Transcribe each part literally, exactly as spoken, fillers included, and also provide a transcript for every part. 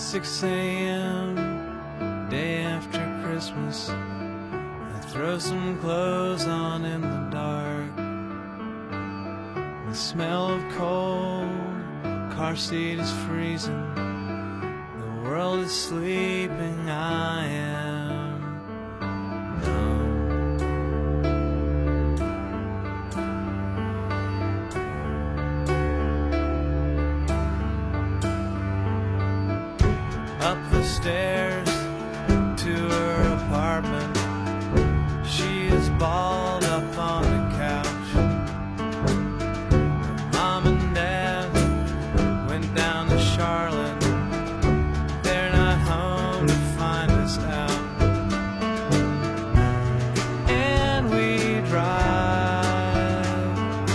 six a.m. day after Christmas. I throw some clothes on in the dark. The smell of cold, car seat is freezing. The world is sleeping, I am numb. Up the stairs to her apartment. She is balled up on the couch. Her mom and dad went down to Charlotte. They're not home to find us out. And we drive.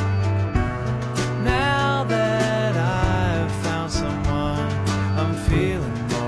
Now that I've found someone, I'm feeling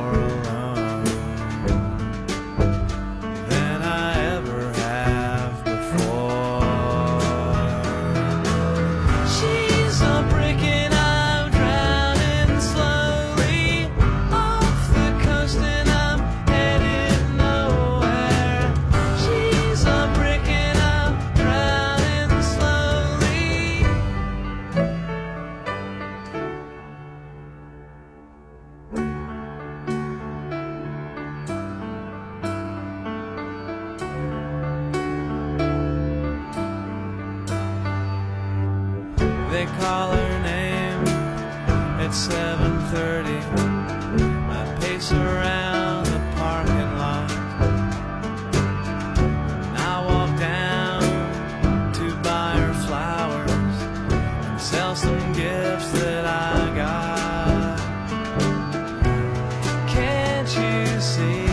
they call her name at seven thirty. I pace around the parking lot. And I walk down to buy her flowers and sell some gifts that I got. Can't you see?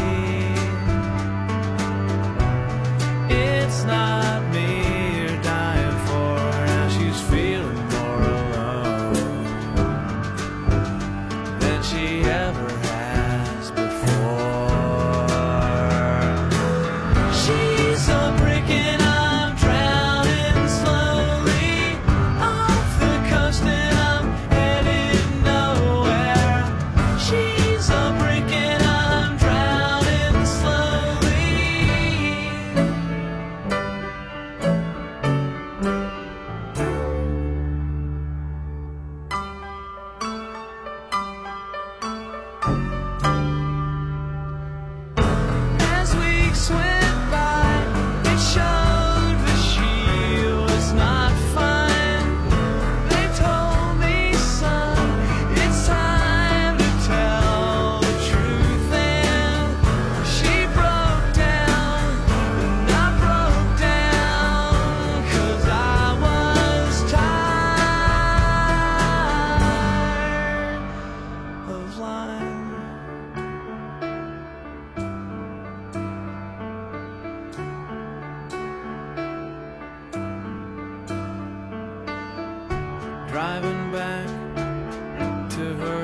It's not me you're dying for. Now she's feeling she ever has before. She's a brick and I'm drowning slowly off the coast and I'm headed nowhere. She's a brick and I'm drowning slowly. Went by, it showed that she was not fine. They told me, son, it's time to tell the truth. And she broke down, and I broke down, 'cause I was tired of lying. Driving back to her